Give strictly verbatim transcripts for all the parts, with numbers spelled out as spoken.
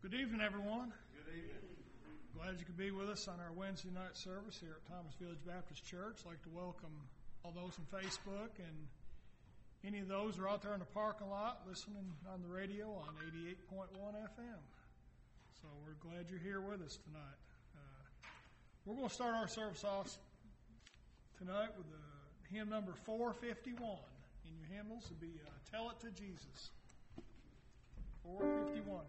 Good evening, everyone. Good evening. Glad you could be with us on our Wednesday night service here at Thomas Village Baptist Church. I'd like to welcome all those on Facebook and any of those who are out there in the parking lot listening on the radio on eighty-eight point one F M. So we're glad you're here with us tonight. Uh, we're going to start our service off tonight with the hymn number four fifty-one. In your hymnals will be uh, Tell It to Jesus. four fifty-one.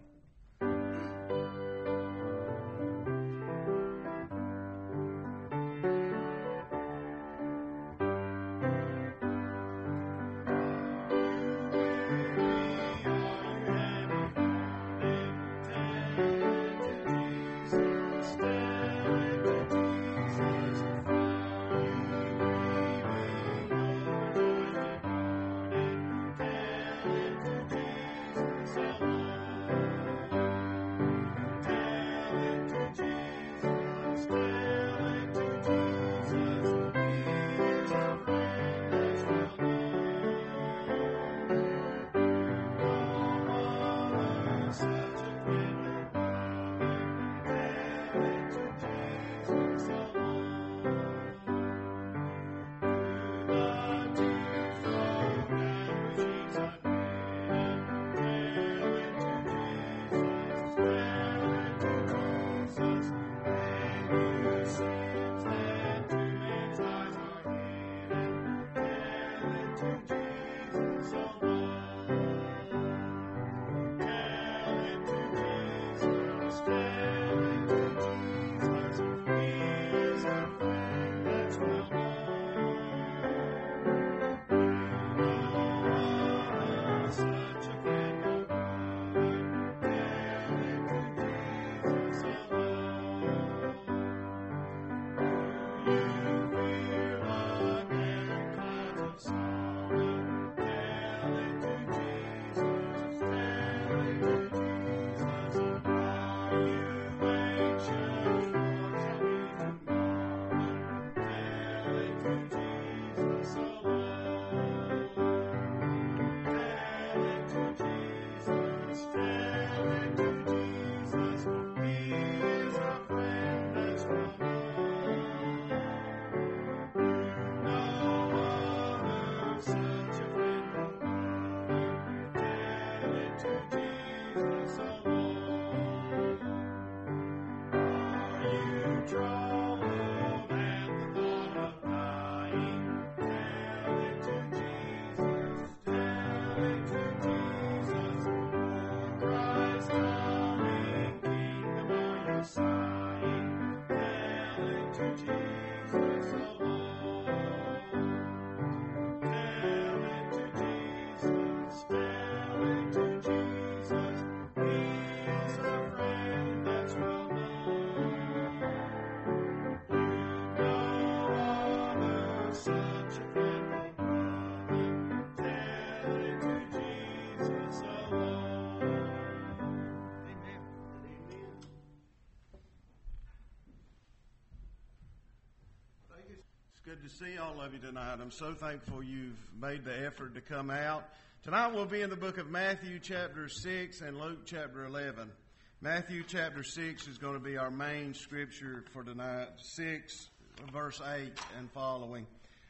To see all of you tonight. I'm so thankful you've made the effort to come out. Tonight we'll be in the book of Matthew chapter six and Luke chapter eleven. Matthew chapter six is going to be our main scripture for tonight, six verse eight and following.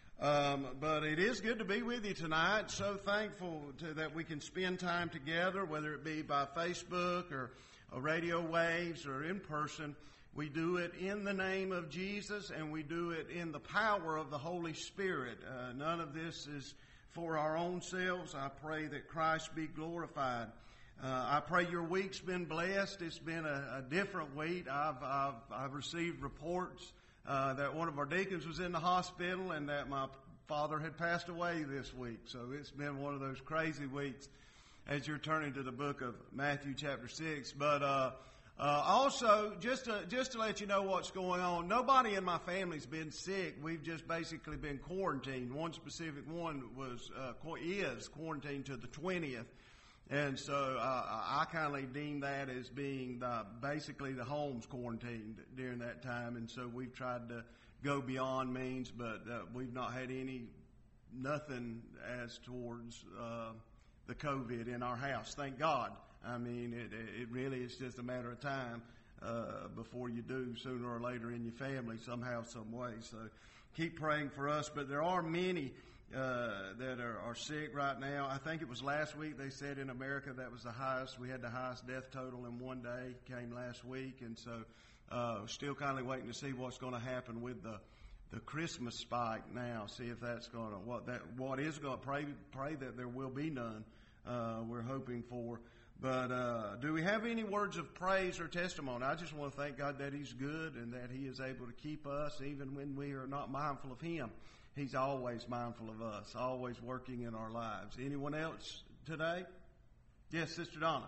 Um, but it is good to be with you tonight. So thankful to, that we can spend time together, whether it be by Facebook or, or radio waves or in person. We do it in the name of Jesus, and we do it in the power of the Holy Spirit. Uh, none of this is for our own selves. I pray that Christ be glorified. Uh, I pray your week's been blessed. It's been a, a different week. I've, I've, I've received reports uh, that one of our deacons was in the hospital and that my father had passed away this week. So it's been one of those crazy weeks as you're turning to the book of Matthew chapter six. But uh Uh, also, just to, just to let you know what's going on, nobody in my family's been sick. We've just basically been quarantined. One specific one was, uh, is quarantined to the twentieth. And so, uh, I kindly deem that as being the, basically the home's quarantined during that time. And so we've tried to go beyond means, but, uh, we've not had any, nothing as towards, uh, the COVID in our house. Thank God. I mean, it, it really is just a matter of time uh, before you do, sooner or later in your family, somehow, some way. So keep praying for us. But there are many uh, that are, are sick right now. I think it was last week they said in America that was the highest. We had the highest death total in one day, came last week. And so uh, still kind of waiting to see what's going to happen with the the Christmas spike now. See if that's going to, what that, what is going to, pray, pray that there will be none. Uh, we're hoping for. But uh, do we have any words of praise or testimony? I just want to thank God that He's good and that He is able to keep us even when we are not mindful of Him. He's always mindful of us, always working in our lives. Anyone else today? Yes, Sister Donna.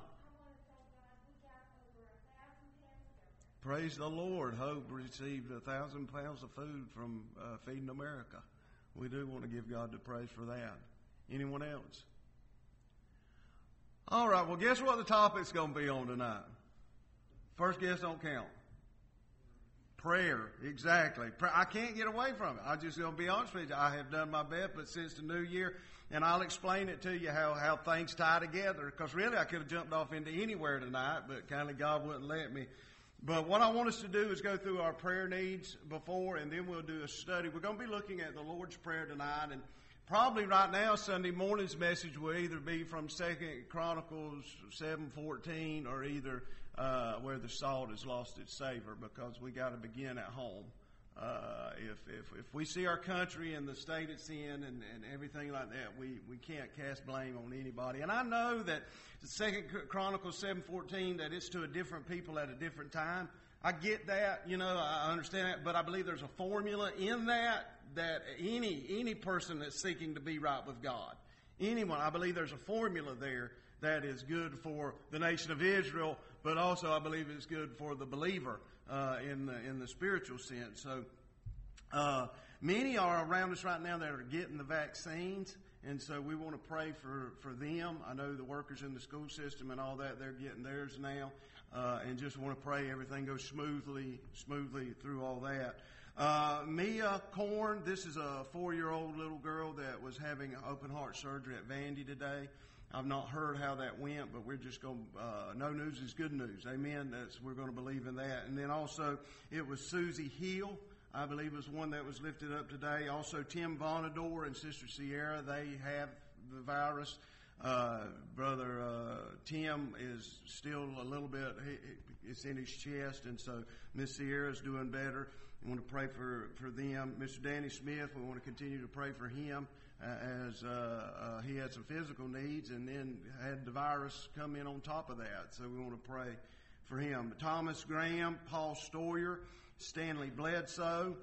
Praise the Lord. Hope received a thousand pounds of food from uh, Feeding America. We do want to give God the praise for that. Anyone else? All right, well, guess what the topic's going to be on tonight? First guess don't count. Prayer, exactly. I can't get away from it. I'm just going to be honest with you. I have done my best, but since the new year, and I'll explain it to you how, how things tie together, because really I could have jumped off into anywhere tonight, but kind of God wouldn't let me. But what I want us to do is go through our prayer needs before, and then we'll do a study. We're going to be looking at the Lord's Prayer tonight, and probably right now, Sunday morning's message will either be from Second Chronicles seven fourteen or either uh, where the salt has lost its savor, because we got to begin at home. Uh, if, if if we see our country and the state it's in and, and everything like that, we, we can't cast blame on anybody. And I know that the Second Chronicles seven fourteen, that it's to a different people at a different time. I get that, you know, I understand that, but I believe there's a formula in that that any any person that's seeking to be right with God, anyone, I believe there's a formula there that is good for the nation of Israel, but also I believe it's good for the believer uh, in the in the spiritual sense. So uh, many are around us right now that are getting the vaccines, and so we want to pray for, for them. I know the workers in the school system and all that, they're getting theirs now, uh, and just want to pray everything goes smoothly, smoothly through all that. Uh, Mia Korn, this is a four-year-old little girl that was having open heart surgery at Vandy today. I've not heard how that went, but we're just going to, uh, no news is good news. Amen. That's, we're going to believe in that. And then also, it was Susie Hill, I believe was one that was lifted up today. Also, Tim Vonador and Sister Sierra, they have the virus. Uh, brother, uh, Tim is still a little bit, he, it's in his chest, and so Miss Sierra's doing better. We want to pray for, for them. Mister Danny Smith, we want to continue to pray for him uh, as uh, uh, he had some physical needs and then had the virus come in on top of that. So we want to pray for him. Thomas Graham, Paul Stoyer, Stanley Bledsoe,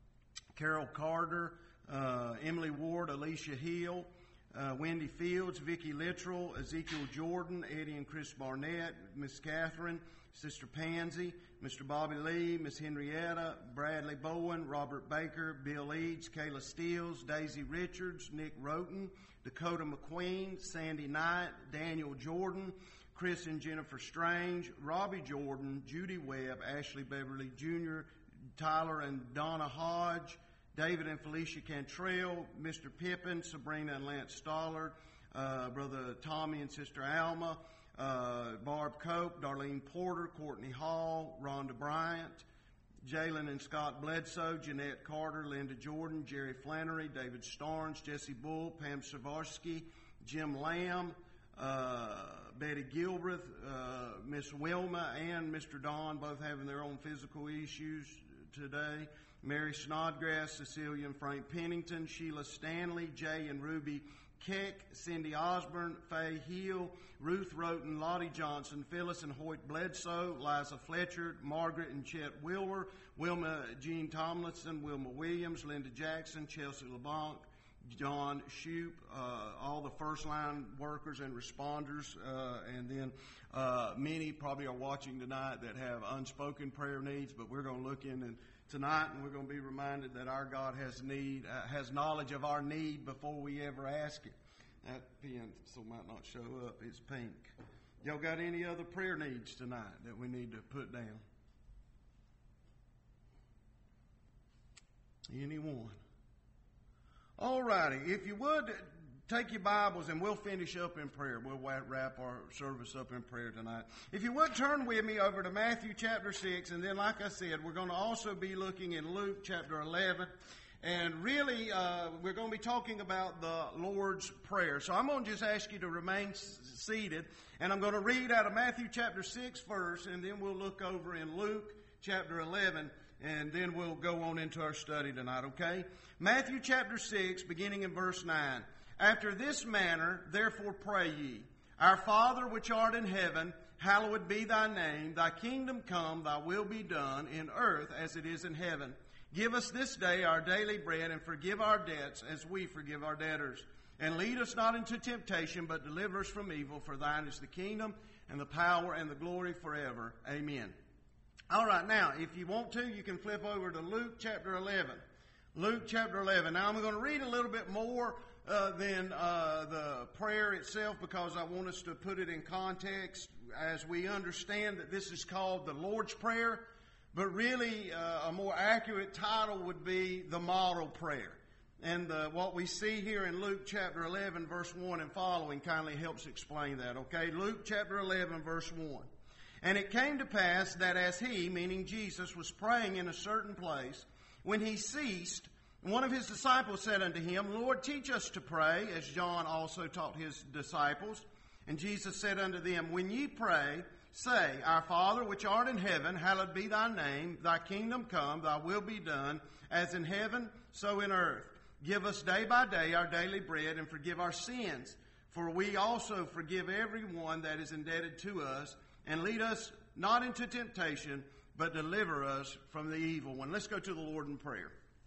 Carol Carter, uh, Emily Ward, Alicia Hill, uh, Wendy Fields, Vicki Littrell, Ezekiel Jordan, Eddie and Chris Barnett, Miss Catherine, Sister Pansy, Mister Bobby Lee, Miss Henrietta, Bradley Bowen, Robert Baker, Bill Eads, Kayla Steels, Daisy Richards, Nick Roten, Dakota McQueen, Sandy Knight, Daniel Jordan, Chris and Jennifer Strange, Robbie Jordan, Judy Webb, Ashley Beverly Junior, Tyler and Donna Hodge, David and Felicia Cantrell, Mister Pippin, Sabrina and Lance Stollard, uh, Brother Tommy and Sister Alma, Uh, Barb Cope, Darlene Porter, Courtney Hall, Rhonda Bryant, Jalen and Scott Bledsoe, Jeanette Carter, Linda Jordan, Jerry Flannery, David Starnes, Jesse Bull, Pam Savarsky, Jim Lamb, uh, Betty Gilbreth, uh, Miss Wilma, and Mister Don, both having their own physical issues today. Mary Snodgrass, Cecilia and Frank Pennington, Sheila Stanley, Jay and Ruby Keck, Cindy Osborne, Faye Hill, Ruth Roten, Lottie Johnson, Phyllis and Hoyt Bledsoe, Liza Fletcher, Margaret and Chet Willer, Wilma Jean Tomlinson, Wilma Williams, Linda Jackson, Chelsea LeBlanc, John Shoup, uh, all the first line workers and responders, uh, and then uh, many probably are watching tonight that have unspoken prayer needs, but we're going to look in and tonight, and we're going to be reminded that our God has need, uh, has knowledge of our need before we ever ask it. That pen so might not show up. It's pink. Y'all got any other prayer needs tonight that we need to put down? Anyone? All righty. If you would, take your Bibles and we'll finish up in prayer. We'll wrap our service up in prayer tonight. If you would turn with me over to Matthew chapter six, and then like I said, we're going to also be looking in Luke chapter eleven. And really, uh, we're going to be talking about the Lord's Prayer. So I'm going to just ask you to remain s- seated. And I'm going to read out of Matthew chapter six first, and then we'll look over in Luke chapter eleven, and then we'll go on into our study tonight, okay? Matthew chapter six, beginning in verse nine. After this manner, therefore pray ye, Our Father which art in heaven, hallowed be thy name. Thy kingdom come, thy will be done, in earth as it is in heaven. Give us this day our daily bread, and forgive our debts as we forgive our debtors. And lead us not into temptation, but deliver us from evil. For thine is the kingdom, and the power, and the glory forever. Amen. All right, now, if you want to, you can flip over to Luke chapter eleven. Luke chapter eleven. Now, I'm going to read a little bit more uh, than uh, the prayer itself, because I want us to put it in context as we understand that this is called the Lord's Prayer. But really, uh, a more accurate title would be the model prayer. And uh, what we see here in Luke chapter eleven, verse one and following kindly helps explain that, okay? Luke chapter eleven, verse one. And it came to pass that as he, meaning Jesus, was praying in a certain place, when he ceased, one of his disciples said unto him, Lord, teach us to pray, as John also taught his disciples. And Jesus said unto them, When ye pray, say, Our Father which art in heaven, hallowed be thy name. Thy kingdom come, thy will be done, as in heaven, so in earth. Give us day by day our daily bread, and forgive our sins, for we also forgive every one that is indebted to us. And lead us not into temptation, but deliver us from the evil one. Let's go to the Lord in prayer.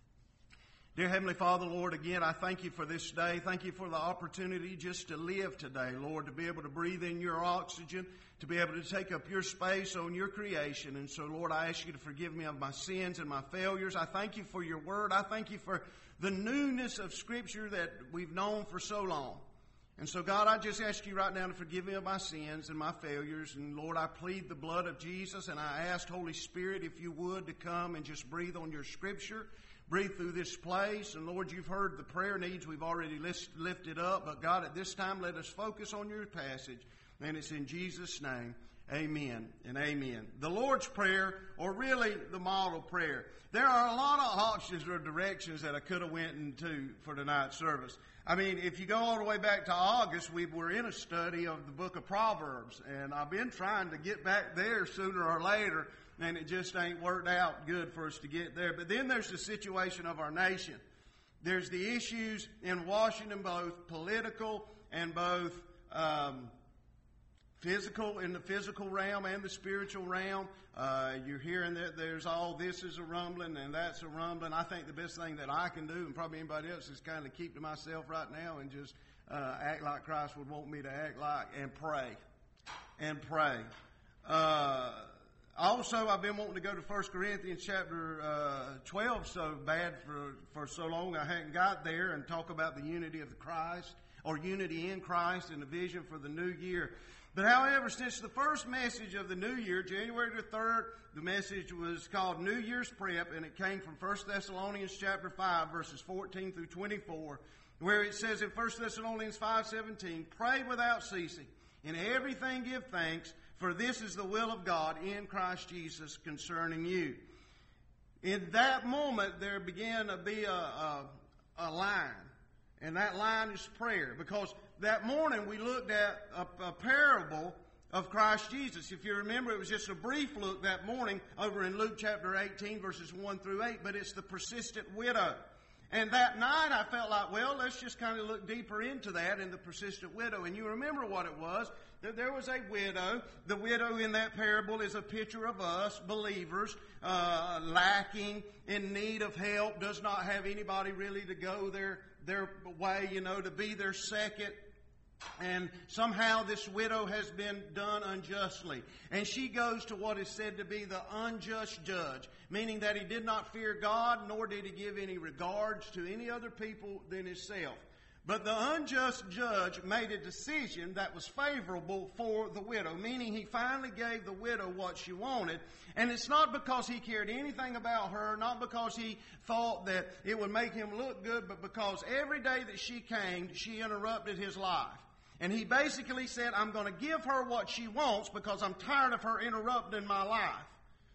Dear Heavenly Father, Lord, again, I thank you for this day. Thank you for the opportunity just to live today, Lord, to be able to breathe in your oxygen, to be able to take up your space on your creation. And so, Lord, I ask you to forgive me of my sins and my failures. I thank you for your word. I thank you for the newness of Scripture that we've known for so long. And so, God, I just ask you right now to forgive me of my sins and my failures. And, Lord, I plead the blood of Jesus, and I ask, Holy Spirit, if you would, to come and just breathe on your Scripture. Breathe through this place. And, Lord, you've heard the prayer needs we've already list, lifted up. But, God, at this time, let us focus on your passage. And it's in Jesus' name. Amen and amen. The Lord's Prayer, or really the model prayer. There are a lot of options or directions that I could have went into for tonight's service. I mean, if you go all the way back to August, we were in a study of the book of Proverbs. And I've been trying to get back there sooner or later, and it just ain't worked out good for us to get there. But then there's the situation of our nation. There's the issues in Washington, both political and both um, physical, in the physical realm and the spiritual realm. Uh, you're hearing that there's all this is a rumbling and that's a rumbling. I think the best thing that I can do, and probably anybody else, is kind of keep to myself right now and just uh, act like Christ would want me to act like, and pray. And pray. Uh, also, I've been wanting to go to First Corinthians chapter uh, twelve so bad for, for so long I hadn't got there, and talk about the unity of the Christ, or unity in Christ, and the vision for the new year. But however, since the first message of the new year, January the third, the message was called New Year's Prep, and it came from First Thessalonians chapter five, verses fourteen through twenty-four, where it says in First Thessalonians five seventeen, Pray without ceasing, in everything give thanks, for this is the will of God in Christ Jesus concerning you. In that moment, there began to be a, a, a line, and that line is prayer, because that morning we looked at a, a parable of Christ Jesus. If you remember, it was just a brief look that morning over in Luke chapter eighteen, verses one through eight, but it's the persistent widow. And that night I felt like, well, let's just kind of look deeper into that and the persistent widow. And you remember what it was, that there was a widow. The widow in that parable is a picture of us, believers, uh, lacking, in need of help, does not have anybody really to go their, their way, you know, to be their second. And somehow this widow has been done unjustly. And she goes to what is said to be the unjust judge, meaning that he did not fear God, nor did he give any regards to any other people than himself. But the unjust judge made a decision that was favorable for the widow, meaning he finally gave the widow what she wanted. And it's not because he cared anything about her, not because he thought that it would make him look good, but because every day that she came, she interrupted his life. And he basically said, I'm going to give her what she wants because I'm tired of her interrupting my life.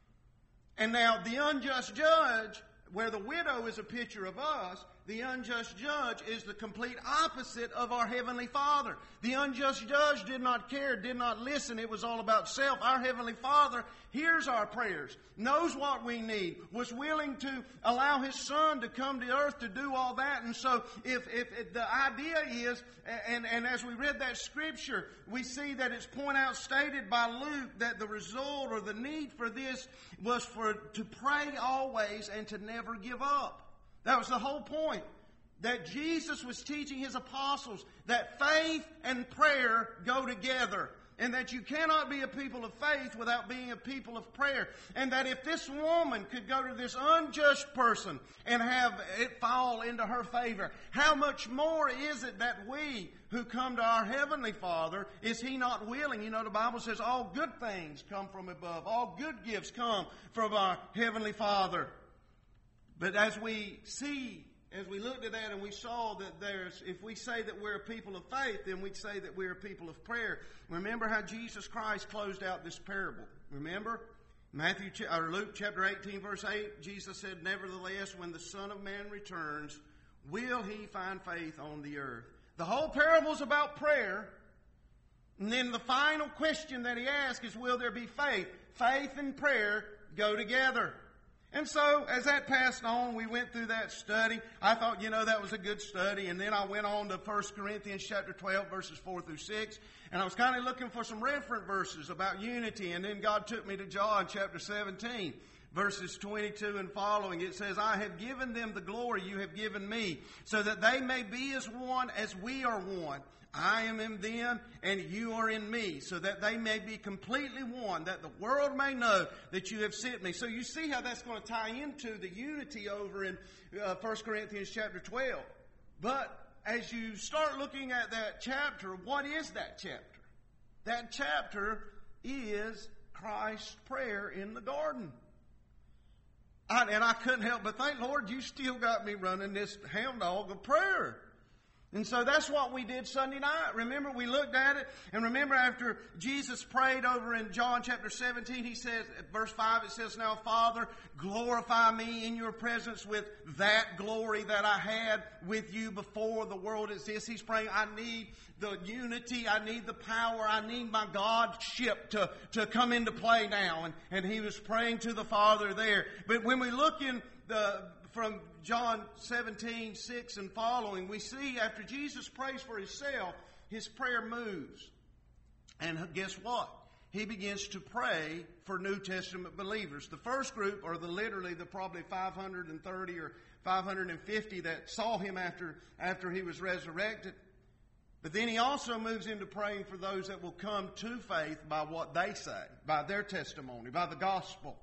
And now the unjust judge, where the widow is a picture of us, the unjust judge is the complete opposite of our Heavenly Father. The unjust judge did not care, did not listen. It was all about self. Our Heavenly Father hears our prayers, knows what we need, was willing to allow His Son to come to earth to do all that. And so if, if, if the idea is, and, and as we read that scripture, we see that it's point out stated by Luke that the result or the need for this was for to pray always and to never give up. That was the whole point. That Jesus was teaching His apostles that faith and prayer go together. And that you cannot be a people of faith without being a people of prayer. And that if this woman could go to this unjust person and have it fall into her favor, how much more is it that we who come to our Heavenly Father, is He not willing? You know, the Bible says all good things come from above. All good gifts come from our Heavenly Father. But as we see, as we looked at that and we saw that there's, if we say that we're a people of faith, then we'd say that we're a people of prayer. Remember how Jesus Christ closed out this parable. Remember? Matthew or Luke chapter eighteen verse eight, Jesus said, nevertheless, when the Son of Man returns, will He find faith on the earth? The whole parable is about prayer. And then the final question that He asks is, will there be faith? Faith and prayer go together. And so, as that passed on, we went through that study. I thought, you know, that was a good study. And then I went on to First Corinthians chapter twelve, verses four through six. And I was kind of looking for some reference verses about unity. And then God took me to John chapter seventeen, verses twenty-two and following. It says, I have given them the glory you have given me, so that they may be as one as we are one. I am in them, and you are in me, so that they may be completely one, that the world may know that you have sent me. So you see how that's going to tie into the unity over in uh, First Corinthians chapter twelve. But as you start looking at that chapter, what is that chapter? That chapter is Christ's prayer in the garden. I, and I couldn't help but think, Lord, you still got me running this hound dog of prayer. And so that's what we did Sunday night. Remember, we looked at it. And remember, after Jesus prayed over in John chapter seventeen, He says, verse five, it says, now, Father, glorify me in your presence with that glory that I had with you before the world exists. He's praying, I need the unity. I need the power. I need my Godship to, to come into play now. And, and He was praying to the Father there. But when we look in the... from John seventeen, six and following, we see after Jesus prays for Himself, His prayer moves. And guess what? He begins to pray for New Testament believers. The first group, or the literally the probably five hundred thirty or five hundred fifty that saw Him after, after He was resurrected. But then He also moves into praying for those that will come to faith by what they say, by their testimony, by the gospel.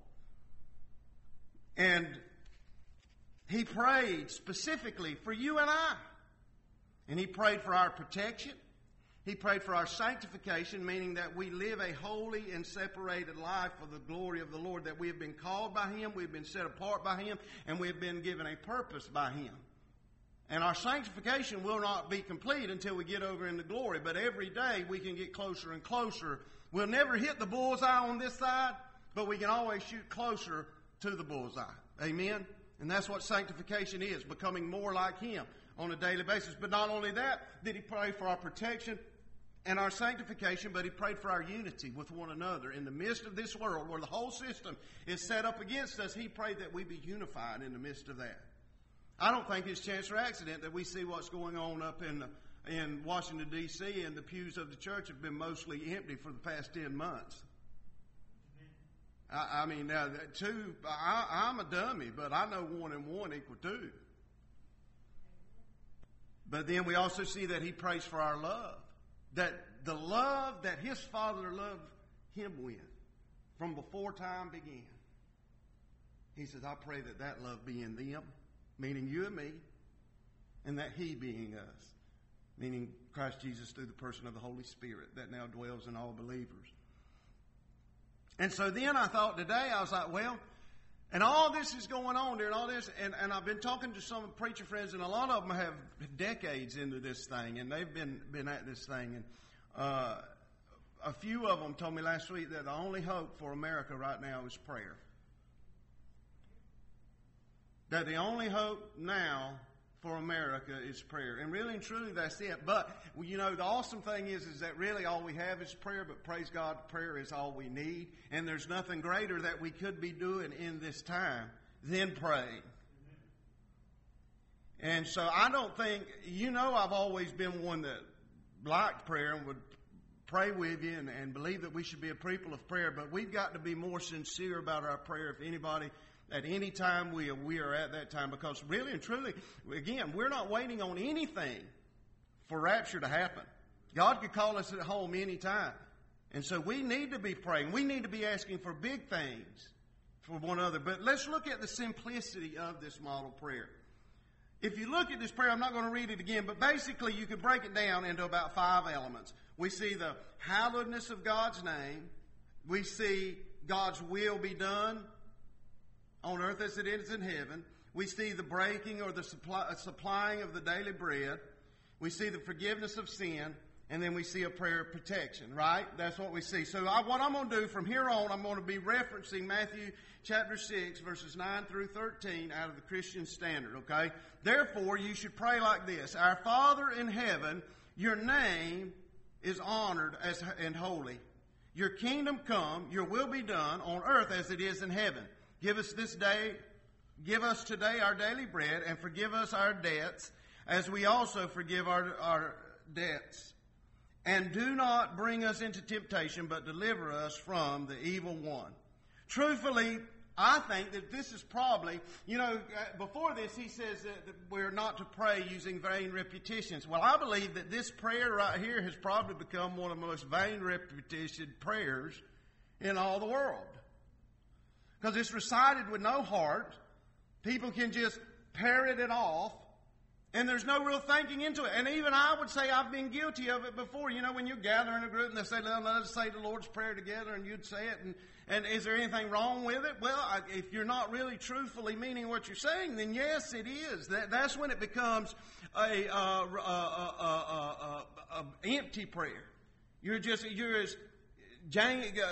And He prayed specifically for you and I. And He prayed for our protection. He prayed for our sanctification, meaning that we live a holy and separated life for the glory of the Lord, that we have been called by Him, we've been set apart by Him, and we have been given a purpose by Him. And our sanctification will not be complete until we get over into glory, but every day we can get closer and closer. We'll never hit the bullseye on this side, but we can always shoot closer to the bullseye. Amen? And that's what sanctification is, becoming more like Him on a daily basis. But not only that, did He pray for our protection and our sanctification, but He prayed for our unity with one another. In the midst of this world where the whole system is set up against us, He prayed that we be unified in the midst of that. I don't think it's chance or accident that we see what's going on up in in Washington, D C, and the pews of the church have been mostly empty for the past ten months. I, I mean, now, two, I, I'm a dummy, but I know one and one equal two. But then we also see that He prays for our love. That the love that His Father loved Him with from before time began. He says, I pray that that love be in them, meaning you and me, and that He being us, meaning Christ Jesus through the person of the Holy Spirit that now dwells in all believers. And so then I thought today, I was like, well, and all this is going on during all this, and, and I've been talking to some preacher friends, and a lot of them have decades into this thing, and they've been, been at this thing. And uh, a few of them told me last week that the only hope for America right now is prayer. That the only hope now for America is prayer. And really and truly, that's it. But, you know, the awesome thing is, is that really all we have is prayer, but praise God, prayer is all we need. And there's nothing greater that we could be doing in this time than praying. And so I don't think, you know, I've always been one that liked prayer and would pray with you and, and believe that we should be a people of prayer, but we've got to be more sincere about our prayer if anybody at any time we are, we are at that time, because really and truly, again, we're not waiting on anything for rapture to happen. God could call us at home any time. And so we need to be praying. We need to be asking for big things for one another. But let's look at the simplicity of this model prayer. If you look at this prayer, I'm not going to read it again, but basically you could break it down into about five elements. We see the hallowedness of God's name. We see God's will be done on earth as it is in heaven. We see the breaking or the supply, supplying of the daily bread. We see the forgiveness of sin. And then we see a prayer of protection, right? That's what we see. So I, what I'm going to do from here on, I'm going to be referencing Matthew chapter six, verses nine through thirteen out of the Christian Standard, okay? Therefore, you should pray like this. Our Father in heaven, your name is honored as and holy. Your kingdom come, your will be done on earth as it is in heaven. Give us this day, give us today our daily bread, and forgive us our debts, as we also forgive our, our debts. And do not bring us into temptation, but deliver us from the evil one. Truthfully, I think that this is probably, you know, before this he says that we're not to pray using vain repetitions. Well, I believe that this prayer right here has probably become one of the most vain repetition prayers in all the world. Because it's recited with no heart. People can just parrot it off. And there's no real thinking into it. And even I would say I've been guilty of it before. You know, when you gather in a group and they say, let us say the Lord's Prayer together, and you'd say it. And, and is there anything wrong with it? Well, I, if you're not really truthfully meaning what you're saying, then yes, it is. That, that's when it becomes a, uh, uh, uh, uh, uh, uh, empty prayer. You're just, you're as jang, uh,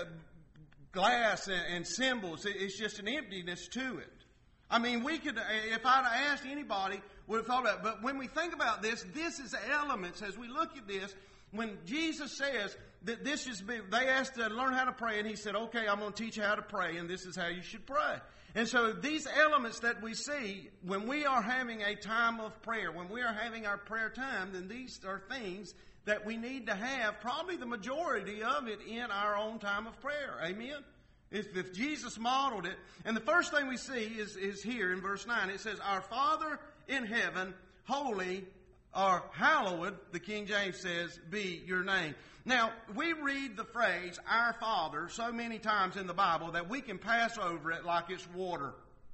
glass and, and symbols. It's just an emptiness to it. I mean, we could, if I'd asked anybody, would have thought about it. But when we think about this, this is elements. As we look at this, when Jesus says that this is, they asked to learn how to pray, and he said, okay, I'm going to teach you how to pray, and this is how you should pray. And so these elements that we see, when we are having a time of prayer, when we are having our prayer time, then these are things that we need to have, probably the majority of it in our own time of prayer. Amen? If, if Jesus modeled it. And the first thing we see is, is here in verse nine. It says, our Father in heaven, holy or hallowed, the King James says, be your name. Now, we read the phrase, our Father, so many times in the Bible that we can pass over it like it's water.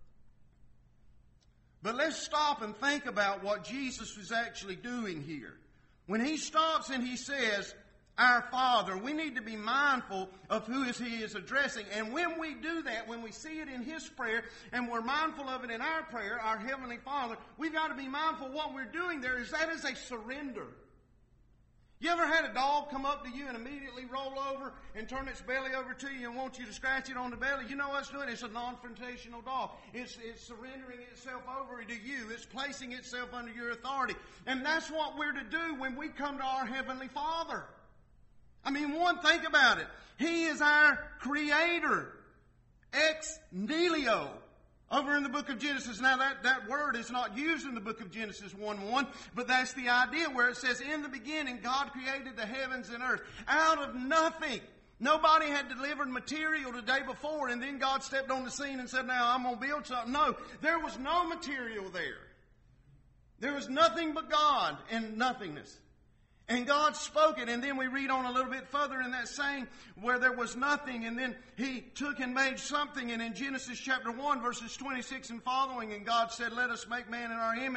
But let's stop and think about what Jesus was actually doing here. When he stops and he says, our Father, we need to be mindful of who he is addressing. And when we do that, when we see it in his prayer, and we're mindful of it in our prayer, our Heavenly Father, we've got to be mindful of what we're doing there is that is a surrender. You ever had a dog come up to you and immediately roll over and turn its belly over to you and want you to scratch it on the belly? You know what it's doing? It's a non-confrontational dog. It's, it's surrendering itself over to you. It's placing itself under your authority. And that's what we're to do when we come to our Heavenly Father. I mean, one, think about it. He is our Creator. Ex nihilo. Over in the book of Genesis. Now, that, that word is not used in the book of Genesis one one, but that's the idea where it says, in the beginning, God created the heavens and earth. Out of nothing. Nobody had delivered material the day before, and then God stepped on the scene and said, now I'm going to build something. No, there was no material there. There was nothing but God and nothingness. And God spoke it, and then we read on a little bit further in that same where there was nothing, and then he took and made something. And in Genesis chapter one, verses twenty-six and following, and God said, let us make man in our image,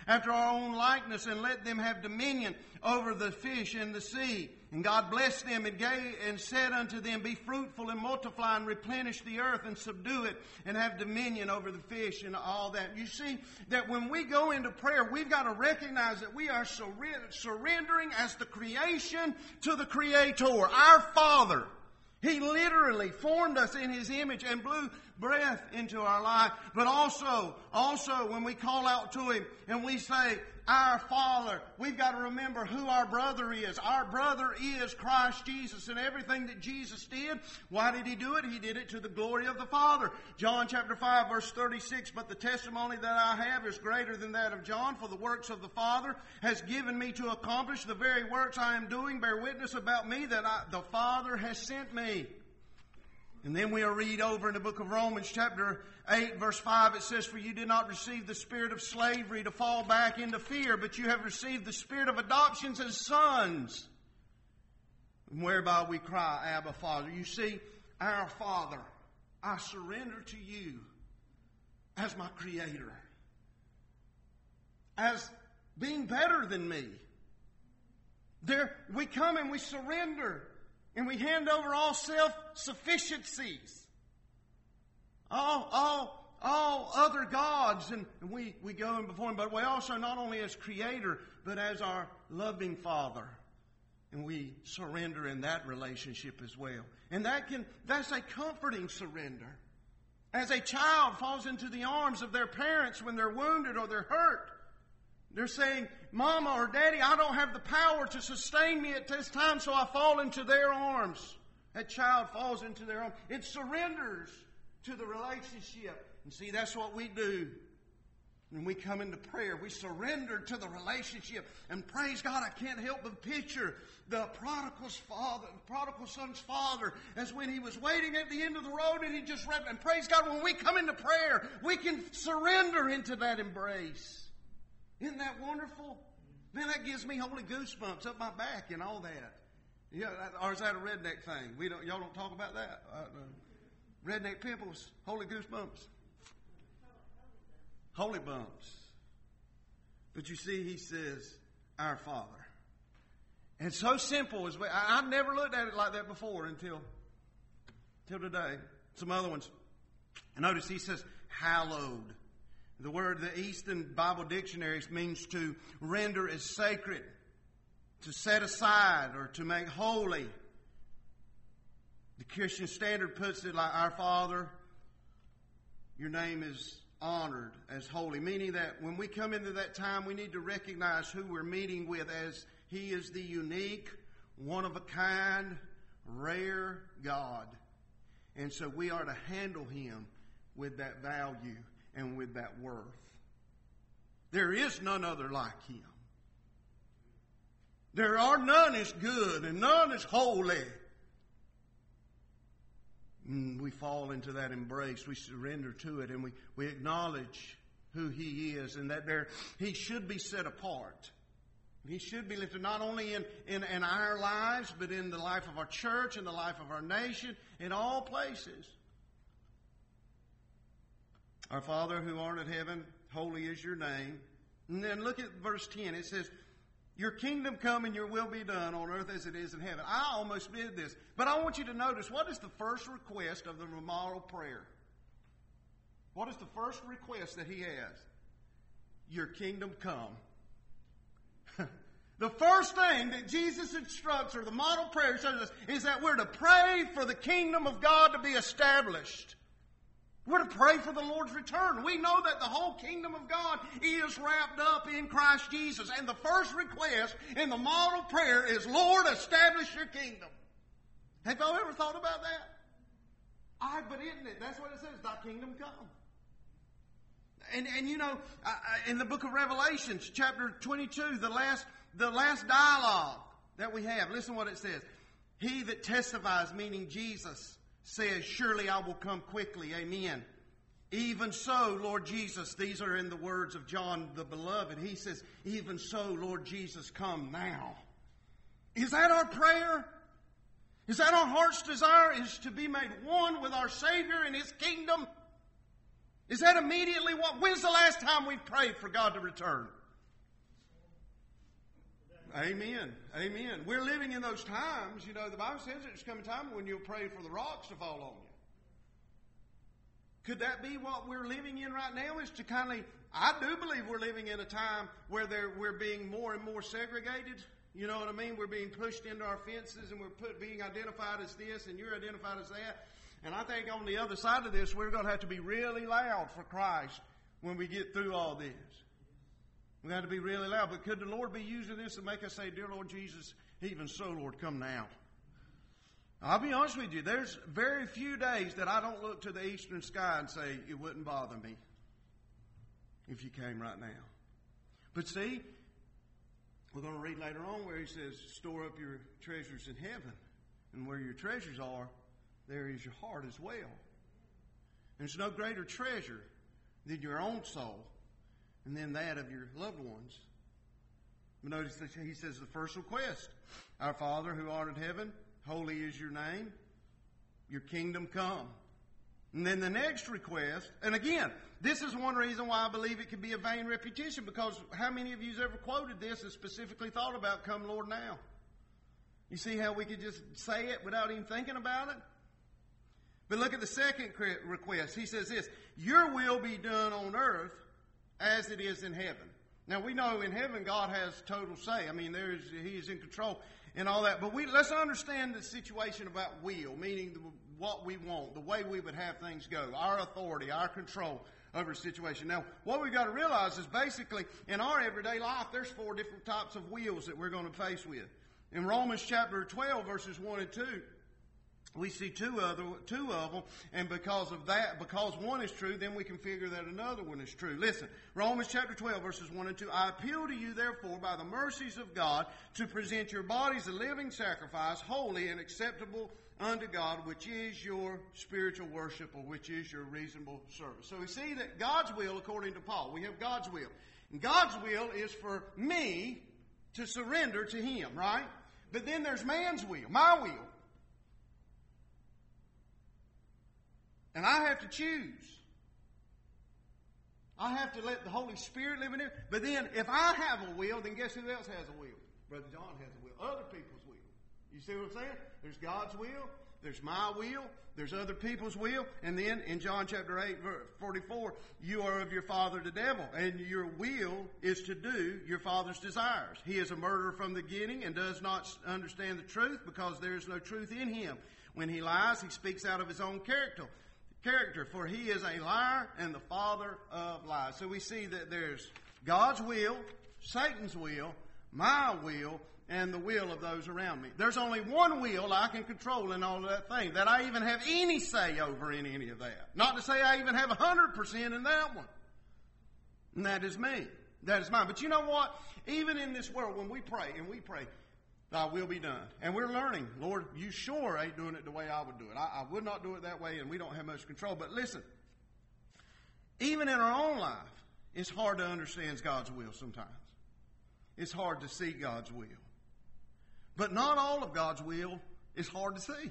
after our own likeness, and let them have dominion over the fish in the sea. And God blessed them and gave and said unto them, Be fruitful and multiply and replenish the earth and subdue it and have dominion over the fish and all that. You see that when we go into prayer, we've got to recognize that we are surrendering as the creation to the Creator, our Father. He literally formed us in His image and blew breath into our life. But also, also when we call out to Him and we say, Our Father, we've got to remember who our brother is. Our brother is Christ Jesus. And everything that Jesus did, why did He do it? He did it to the glory of the Father. John chapter five verse thirty-six, But the testimony that I have is greater than that of John, for the works of the Father has given me to accomplish. The very works I am doing bear witness about me that I, the Father has sent me. And then we'll read over in the book of Romans chapter eight verse five. It says, For you did not receive the spirit of slavery to fall back into fear, but you have received the spirit of adoptions as sons, whereby we cry, Abba, Father. You see, our Father, I surrender to you as my Creator, as being better than me. There, we come and we surrender. And we hand over all self-sufficiencies, all, all, all other gods, and we, we go in before Him. But we also, not only as Creator, but as our loving Father. And we surrender in that relationship as well. And that can, that's a comforting surrender. As a child falls into the arms of their parents when they're wounded or they're hurt, they're saying, Mama or Daddy, I don't have the power to sustain me at this time, so I fall into their arms. That child falls into their arms. It surrenders to the relationship. And see, that's what we do when we come into prayer. We surrender to the relationship. And praise God, I can't help but picture the prodigal's father, the prodigal son's father, as when he was waiting at the end of the road and he just read. And praise God, when we come into prayer, we can surrender into that embrace. Isn't that wonderful? Man, that gives me holy goosebumps up my back and all that. Yeah, or is that a redneck thing? We don't, y'all don't talk about that. Uh, uh, redneck pimples, holy goosebumps, holy bumps. But you see, he says, "Our Father," and it's so simple as we. I, I've never looked at it like that before until, until today. Some other ones. Notice he says, "Hallowed." The word, the Easton Bible Dictionaries, means to render as sacred, to set aside, or to make holy. The Christian Standard puts it like, Our Father, your name is honored as holy. Meaning that when we come into that time, we need to recognize who we're meeting with, as He is the unique, one-of-a-kind, rare God. And so we are to handle Him with that value and with that worth. There is none other like Him. There are none as good and none as holy. And we fall into that embrace. We surrender to it, and we, we acknowledge who He is, and that there He should be set apart. He should be lifted not only in, in, in our lives, but in the life of our church, in the life of our nation, in all places. Our Father who art in heaven, holy is your name. And then look at verse ten. It says, Your kingdom come and your will be done on earth as it is in heaven. I almost did this. But I want you to notice, what is the first request of the model prayer? What is the first request that he has? Your kingdom come. The first thing that Jesus instructs, or the model prayer shows us, is that we're to pray for the kingdom of God to be established. We're to pray for the Lord's return. We know that the whole kingdom of God is wrapped up in Christ Jesus. And the first request in the model prayer is, Lord, establish your kingdom. Have y'all ever thought about that? I, but isn't it? That's what it says, thy kingdom come. And, and you know, in the book of Revelations, chapter twenty-two, the last, the last dialogue that we have, listen what it says. He that testifies, meaning Jesus, says, Surely I will come quickly. Amen. Even so, Lord Jesus, these are in the words of John the Beloved. He says, Even so, Lord Jesus, come now. Is that our prayer? Is that our heart's desire, is to be made one with our Savior and His kingdom? Is that immediately what? When's the last time we've prayed for God to return? Amen. Amen. We're living in those times. You know, the Bible says there's coming a time when you'll pray for the rocks to fall on you. Could that be what we're living in right now? Is to kind of, I do believe we're living in a time where we're being more and more segregated. You know what I mean? We're being pushed into our fences and we're put, being identified as this and you're identified as that. And I think on the other side of this, we're going to have to be really loud for Christ when we get through all this. We've got to be really loud. But could the Lord be using this to make us say, dear Lord Jesus, even so, Lord, come now. I'll be honest with you. There's very few days that I don't look to the eastern sky and say, it wouldn't bother me if you came right now. But see, we're going to read later on where he says, store up your treasures in heaven. And where your treasures are, there is your heart as well. There's no greater treasure than your own soul and then that of your loved ones. But notice that he says the first request, our Father who art in heaven, holy is your name, your kingdom come. And then the next request, and again, this is one reason why I believe it could be a vain repetition, because how many of you have ever quoted this and specifically thought about come Lord now? You see how we could just say it without even thinking about it? But look at the second request. He says this, your will be done on earth as it is in heaven. Now we know in heaven God has total say. I mean, there is, He is in control and all that. But we let's understand the situation about will, meaning the, what we want, the way we would have things go, our authority, our control over a situation. Now, what we've got to realize is basically in our everyday life, there's four different types of wills that we're going to face with. In Romans chapter twelve, verses one and two, we see two other two of them, and because of that, because one is true, then we can figure that another one is true. Listen, Romans chapter twelve, verses one and two. I appeal to you, therefore, by the mercies of God, to present your bodies a living sacrifice, holy and acceptable unto God, which is your spiritual worship, or which is your reasonable service. So we see that God's will, according to Paul, we have God's will. And God's will is for me to surrender to Him, right? But then there's man's will, my will. And I have to choose. I have to let the Holy Spirit live in it. But then if I have a will, then guess who else has a will? Brother John has a will. Other people's will. You see what I'm saying? There's God's will. There's my will. There's other people's will. And then in John chapter eight, verse forty-four, you are of your father the devil, and your will is to do your father's desires. He is a murderer from the beginning and does not understand the truth because there is no truth in him. When he lies, he speaks out of his own character. Character, for he is a liar and the father of lies. So we see that there's God's will, Satan's will, my will, and the will of those around me. There's only one will I can control in all of that thing, that I even have any say over in any of that. Not to say I even have one hundred percent in that one. And that is me. That is mine. But you know what? Even in this world, when we pray, and we pray, Thy will be done. And we're learning, Lord, you sure ain't doing it the way I would do it. I, I would not do it that way, and we don't have much control. But listen, even in our own life, it's hard to understand God's will sometimes. It's hard to see God's will. But not all of God's will is hard to see.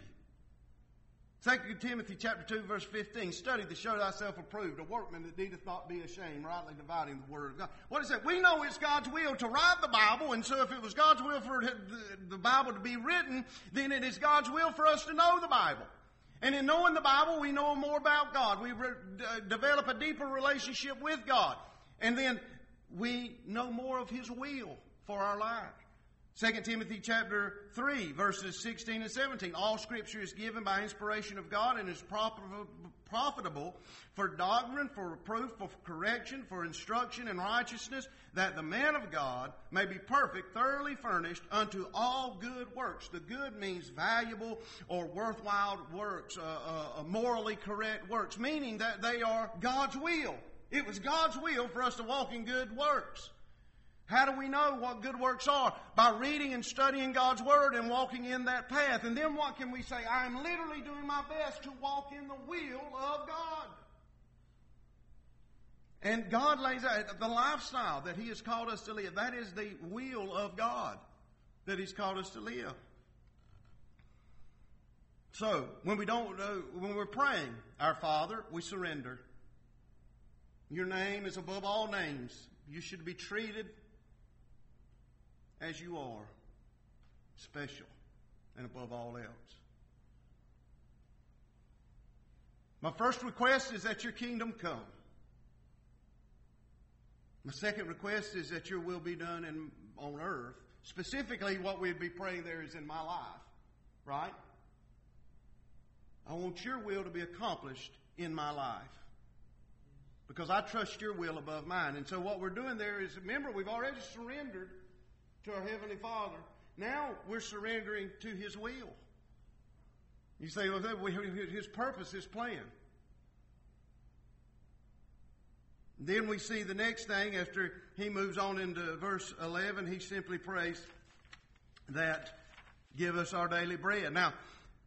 Second Timothy chapter two, verse fifteen, study to show thyself approved, a workman that needeth not be ashamed, rightly dividing the word of God. What is that? We know it's God's will to write the Bible, and so if it was God's will for the Bible to be written, then it is God's will for us to know the Bible. And in knowing the Bible, we know more about God. We re- d- develop a deeper relationship with God. And then we know more of His will for our lives. Second Timothy chapter three, verses sixteen and seventeen. All Scripture is given by inspiration of God and is profitable for doctrine, for reproof, for correction, for instruction in righteousness, that the man of God may be perfect, thoroughly furnished unto all good works. The good means valuable or worthwhile works, uh, uh, morally correct works, meaning that they are God's will. It was God's will for us to walk in good works. How do we know what good works are? By reading and studying God's Word and walking in that path. And then what can we say? I am literally doing my best to walk in the will of God. And God lays out the lifestyle that He has called us to live. That is the will of God that He's called us to live. So, when we don't know, when we're praying, our Father, we surrender. Your name is above all names. You should be treated as you are, special and above all else. My first request is that your kingdom come. My second request is that your will be done in, on earth. Specifically, what we'd be praying there is in my life, right? I want your will to be accomplished in my life, because I trust your will above mine. And so what we're doing there is, remember, we've already surrendered to our Heavenly Father. Now we're surrendering to His will. You say, well, His purpose, His plan. Then we see the next thing after he moves on into verse eleven. He simply prays that give us our daily bread. Now,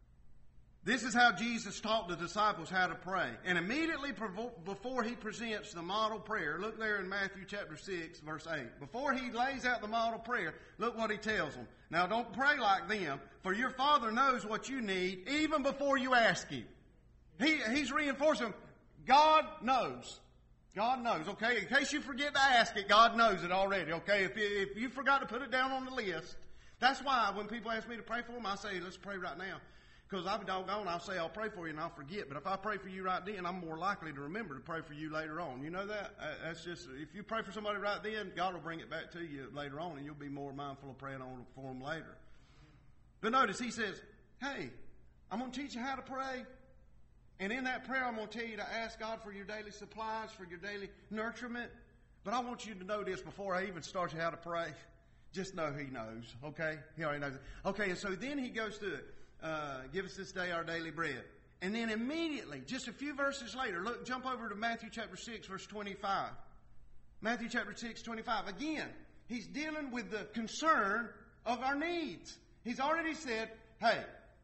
this is how Jesus taught the disciples how to pray. And immediately before he presents the model prayer, look there in Matthew chapter six, verse eight. Before he lays out the model prayer, look what he tells them. Now, don't pray like them, for your Father knows what you need even before you ask Him. He, he's reinforcing, God knows. God knows, okay? In case you forget to ask it, God knows it already, okay? If you, if you forgot to put it down on the list, that's why when people ask me to pray for them, I say, let's pray right now. Because I'll be doggone, I'll say I'll pray for you and I'll forget. But if I pray for you right then, I'm more likely to remember to pray for you later on. You know that? That's just, if you pray for somebody right then, God will bring it back to you later on and you'll be more mindful of praying on for them later. But notice, he says, hey, I'm going to teach you how to pray. And in that prayer, I'm going to tell you to ask God for your daily supplies, for your daily nurturement. But I want you to know this before I even start you how to pray. Just know He knows, okay? He already knows it. Okay, and so then he goes through it. Uh, give us this day our daily bread. And then immediately, just a few verses later, look, jump over to Matthew chapter six, verse twenty-five. Matthew chapter six, twenty-five. Again, he's dealing with the concern of our needs. He's already said, hey,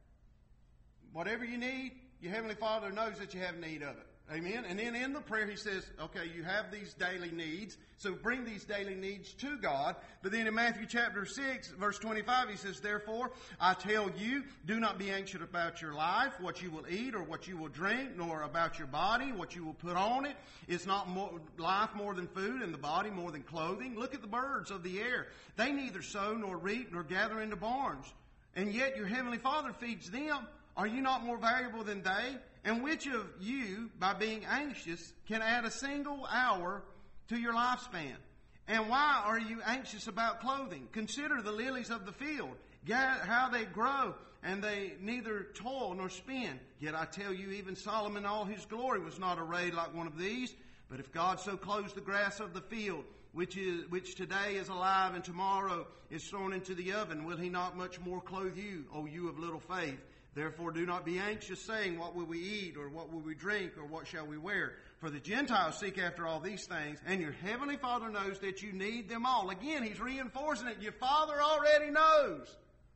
whatever you need, your Heavenly Father knows that you have need of it. Amen? And then in the prayer he says, okay, you have these daily needs, so bring these daily needs to God. But then in Matthew chapter six, verse twenty-five, he says, therefore, I tell you, do not be anxious about your life, what you will eat or what you will drink, nor about your body, what you will put on it. Is not more, life more than food, and the body more than clothing? Look at the birds of the air. They neither sow nor reap nor gather into barns, and yet your Heavenly Father feeds them. Are you not more valuable than they? And which of you, by being anxious, can add a single hour to your lifespan? And why are you anxious about clothing? Consider the lilies of the field, how they grow, and they neither toil nor spin. Yet I tell you, even Solomon in all his glory was not arrayed like one of these. But if God so clothes the grass of the field, which is which today is alive and tomorrow is thrown into the oven, will He not much more clothe you, O you of little faith? Therefore do not be anxious, saying, what will we eat, or what will we drink, or what shall we wear? For the Gentiles seek after all these things, and your Heavenly Father knows that you need them all. Again, he's reinforcing it. Your Father already knows.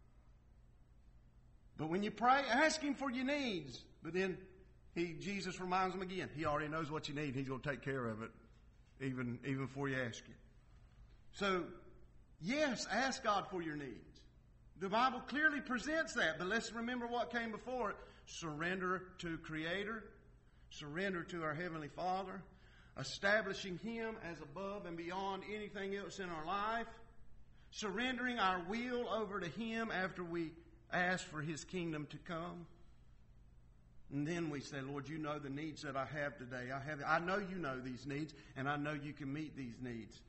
But when you pray, ask Him for your needs. But then he, Jesus reminds them again, He already knows what you need. He's going to take care of it, even, even before you ask it. So, yes, ask God for your needs. The Bible clearly presents that, but let's remember what came before it. Surrender to Creator, surrender to our Heavenly Father, establishing Him as above and beyond anything else in our life, surrendering our will over to Him after we ask for His kingdom to come. And then we say, Lord, you know the needs that I have today. I have, I know you know these needs, and I know you can meet these needs.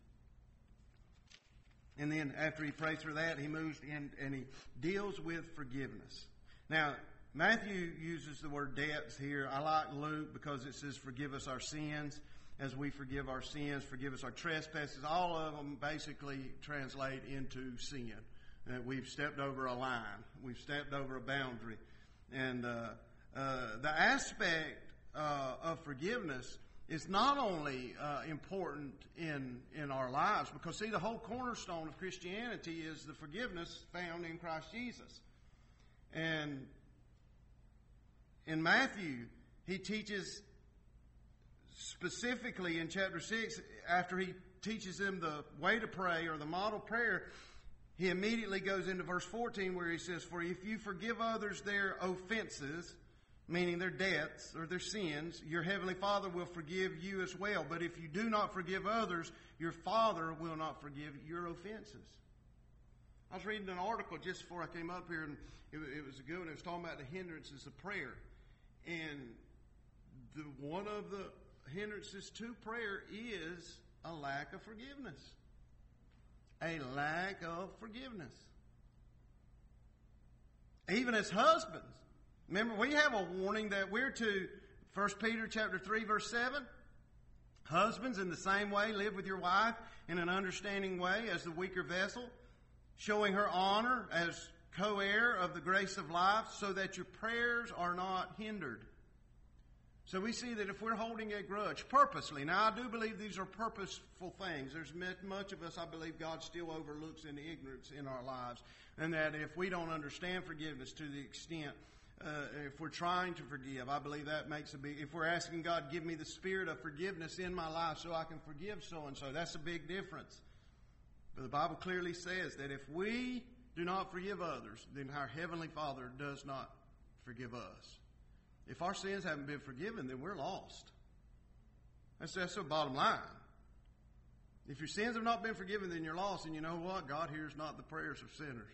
And then after he prays for that, he moves in and he deals with forgiveness. Now, Matthew uses the word debts here. I like Luke because it says forgive us our sins as we forgive our sins, forgive us our trespasses. All of them basically translate into sin. That we've stepped over a line. We've stepped over a boundary. And uh, uh, the aspect uh, of forgiveness is not only uh, important in in our lives, because see, the whole cornerstone of Christianity is the forgiveness found in Christ Jesus. And in Matthew, he teaches specifically in chapter six, after he teaches them the way to pray or the model prayer, he immediately goes into verse fourteen where he says, for if you forgive others their offenses, meaning their debts or their sins, your Heavenly Father will forgive you as well. But if you do not forgive others, your Father will not forgive your offenses. I was reading an article just before I came up here, and it, it was a good one. It was talking about the hindrances of prayer. And the, one of the hindrances to prayer is a lack of forgiveness. A lack of forgiveness. Even as husbands. Remember, we have a warning that we're to, First Peter chapter three, verse seven. Husbands, in the same way, live with your wife in an understanding way as the weaker vessel, showing her honor as co-heir of the grace of life, so that your prayers are not hindered. So we see that if we're holding a grudge purposely, now I do believe these are purposeful things. There's much of us, I believe, God still overlooks in the ignorance in our lives. And that if we don't understand forgiveness to the extent, uh, if we're trying to forgive, I believe that makes a big, if we're asking God, give me the spirit of forgiveness in my life so I can forgive so-and-so, that's a big difference. But the Bible clearly says that if we do not forgive others, then our Heavenly Father does not forgive us. If our sins haven't been forgiven, then we're lost. That's, that's the bottom line. If your sins have not been forgiven, then you're lost. And you know what? God hears not the prayers of sinners.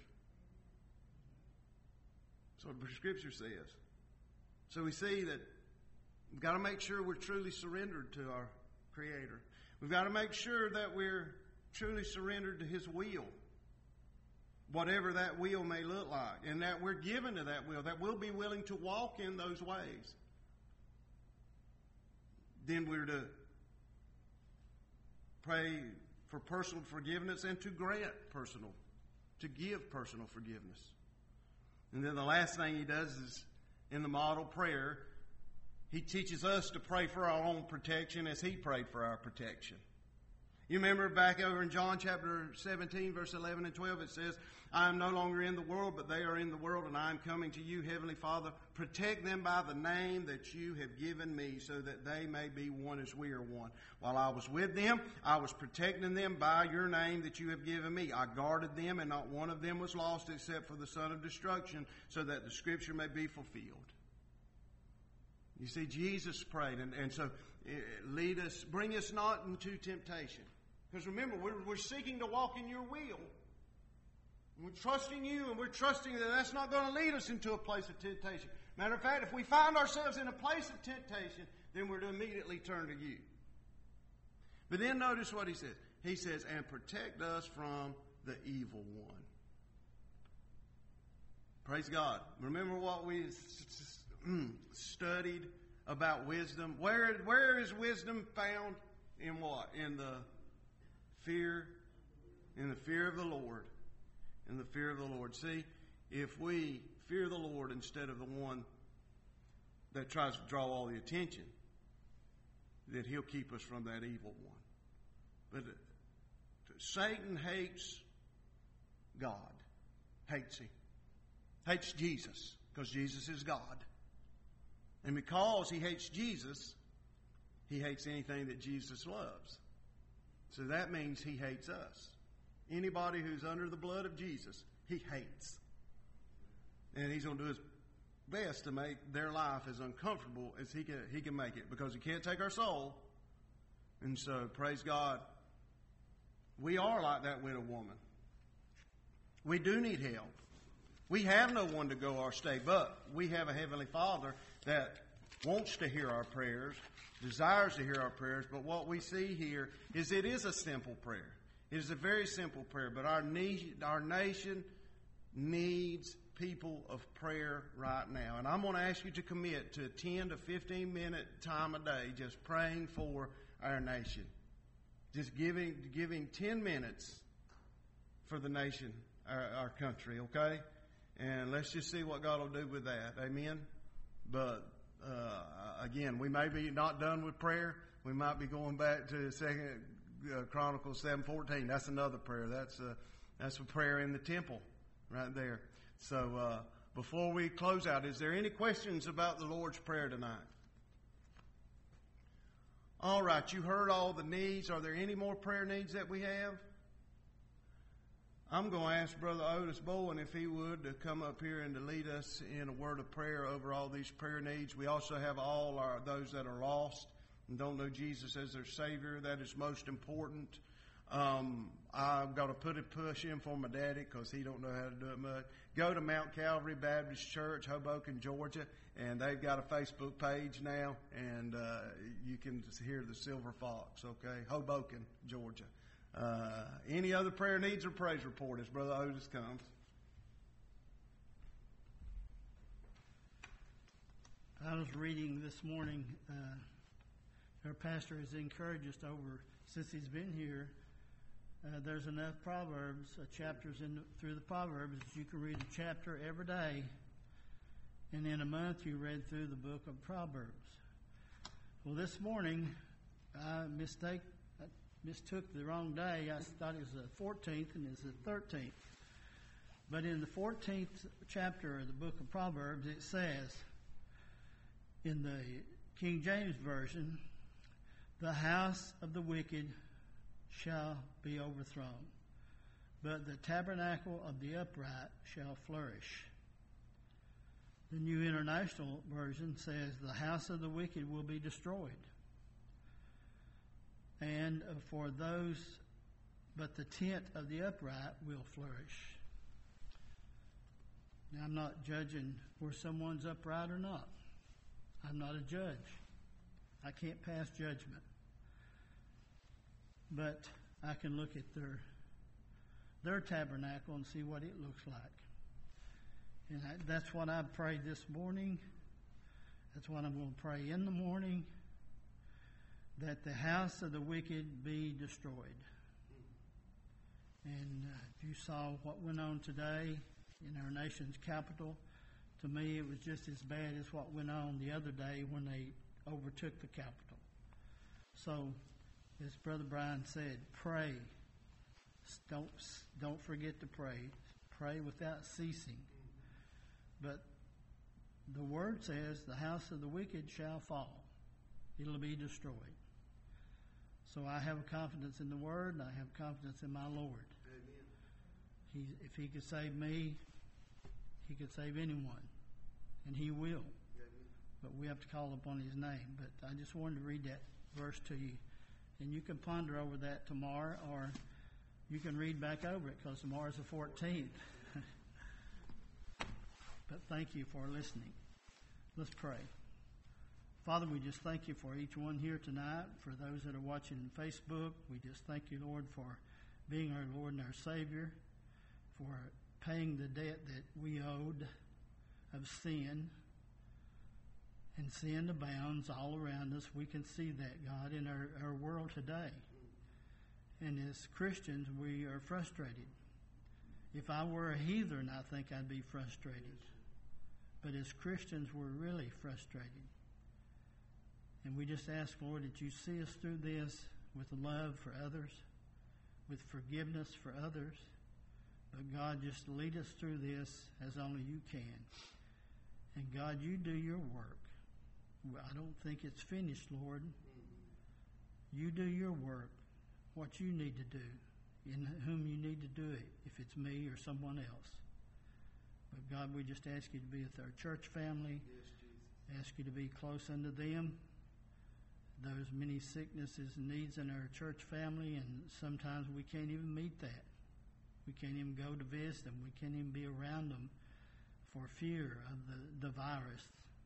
That's what the Scripture says. So we see that we've got to make sure we're truly surrendered to our Creator. We've got to make sure that we're truly surrendered to His will. Whatever that will may look like, and that we're given to that will, that we'll be willing to walk in those ways. Then we're to pray for personal forgiveness and to grant personal, to give personal forgiveness. And then the last thing he does is, in the model prayer, he teaches us to pray for our own protection as he prayed for our protection. You remember back over in John chapter seventeen, verse eleven and twelve, it says, I am no longer in the world, but they are in the world, and I am coming to you, Heavenly Father. Protect them by the name that you have given me, so that they may be one as we are one. While I was with them, I was protecting them by your name that you have given me. I guarded them, and not one of them was lost except for the son of destruction, so that the scripture may be fulfilled. You see, Jesus prayed, and, and so uh, lead us, bring us not into temptation. Because remember, we're, we're seeking to walk in your will. We're trusting you, and we're trusting that that's not going to lead us into a place of temptation. Matter of fact, if we find ourselves in a place of temptation, then we're to immediately turn to you. But then notice what he says. He says, and protect us from the evil one. Praise God. Remember what we studied about wisdom? Where, where is wisdom found? In what? In the fear, in the fear of the Lord. In the fear of the Lord. See, if we fear the Lord instead of the one that tries to draw all the attention, then he'll keep us from that evil one. But uh, Satan hates God. Hates him. Hates Jesus, because Jesus is God. And because he hates Jesus, he hates anything that Jesus loves. So that means he hates us. Anybody who's under the blood of Jesus, he hates. And he's going to do his best to make their life as uncomfortable as he can, he can make it, because he can't take our soul. And so, praise God, we are like that widow woman. We do need help. We have no one to go our stay, but we have a Heavenly Father that wants to hear our prayers, desires to hear our prayers. But what we see here is it is a simple prayer. It is a very simple prayer, but our need, our nation needs people of prayer right now. And I'm going to ask you to commit to a ten to fifteen minute time a day just praying for our nation. Just giving giving ten minutes for the nation, our, our country, okay? And let's just see what God will do with that. Amen? But, uh, again, we may be not done with prayer. We might be going back to Second Uh, Chronicles seven fourteen. That's another prayer. That's a, that's a prayer in the temple right there. So uh, before we close out, is there any questions about the Lord's Prayer tonight? All right, you heard all the needs. Are there any more prayer needs that we have? I'm going to ask Brother Otis Bowen if he would to come up here and to lead us in a word of prayer over all these prayer needs. We also have all our those that are lost and don't know Jesus as their Savior. That is most important. Um, I've got to put a push in for my daddy because he don't know how to do it much. Go to Mount Calvary Baptist Church, Hoboken, Georgia, and they've got a Facebook page now, and uh, you can hear the Silver Fox, okay? Hoboken, Georgia. Uh, any other prayer needs or praise report as Brother Otis comes? I was reading this morning, uh, our pastor has encouraged us over, since he's been here, uh, there's enough Proverbs, uh, chapters in the, through the Proverbs, that you can read a chapter every day, and in a month you read through the book of Proverbs. Well, this morning, I mistake, I mistook the wrong day. I thought it was the fourteenth, and it's the thirteenth. But in the fourteenth chapter of the book of Proverbs, it says, in the King James Version, the house of the wicked shall be overthrown, but the tabernacle of the upright shall flourish. The New International Version says the house of the wicked will be destroyed, and for those, but the tent of the upright will flourish. Now, I'm not judging whether someone's upright or not. I'm not a judge. I can't pass judgment. But I can look at their their tabernacle and see what it looks like. And I, that's what I prayed this morning. That's what I'm going to pray in the morning, that the house of the wicked be destroyed. And uh, if you saw what went on today in our nation's capital, to me it was just as bad as what went on the other day when they overtook the capital. So, as Brother Brian said, pray. Don't, don't forget to pray. Pray without ceasing. But the Word says the house of the wicked shall fall. It'll be destroyed. So I have confidence in the Word, and I have confidence in my Lord. Amen. He, if He could save me, He could save anyone. And He will. Amen. But we have to call upon His name. But I just wanted to read that verse to you. And you can ponder over that tomorrow, or you can read back over it, because tomorrow's the fourteenth. But thank you for listening. Let's pray. Father, we just thank you for each one here tonight. For those that are watching on Facebook, we just thank you, Lord, for being our Lord and our Savior, for paying the debt that we owed of sin. And sin abounds all around us. We can see that, God, in our, our world today. And as Christians, we are frustrated. If I were a heathen, I think I'd be frustrated. But as Christians, we're really frustrated. And we just ask, Lord, that you see us through this with love for others, with forgiveness for others. But God, just lead us through this as only you can. And God, you do your work. I don't think it's finished, Lord. You do your work, what you need to do, in whom you need to do it, if it's me or someone else. But God, we just ask you to be with our church family. Yes, Jesus. Ask you to be close unto them. There's many sicknesses and needs in our church family, and sometimes we can't even meet that. We can't even go to visit them. We can't even be around them for fear of the, the virus.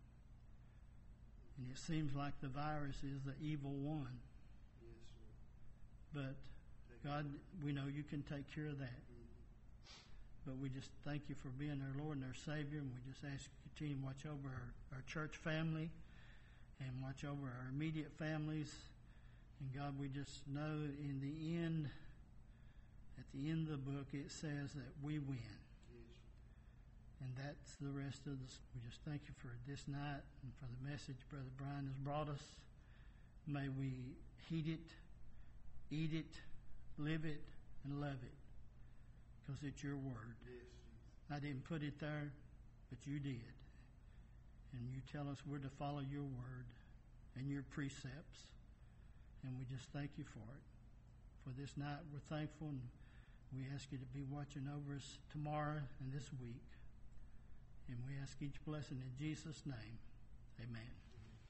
And it seems like the virus is the evil one. Yes, Lord. But God, we know you can take care of that. Mm-hmm. But we just thank you for being our Lord and our Savior, and we just ask you to continue to watch over our, our church family and watch over our immediate families. And God, we just know in the end, at the end of the book, it says that we win. And that's the rest of this. We just thank you for this night and for the message Brother Brian has brought us. May we heed it, eat it, live it, and love it, because it's your word. Yes. I didn't put it there, but you did. And you tell us we're to follow your word and your precepts. And we just thank you for it. For this night, we're thankful, and we ask you to be watching over us tomorrow and this week. And we ask each blessing in Jesus' name. Amen.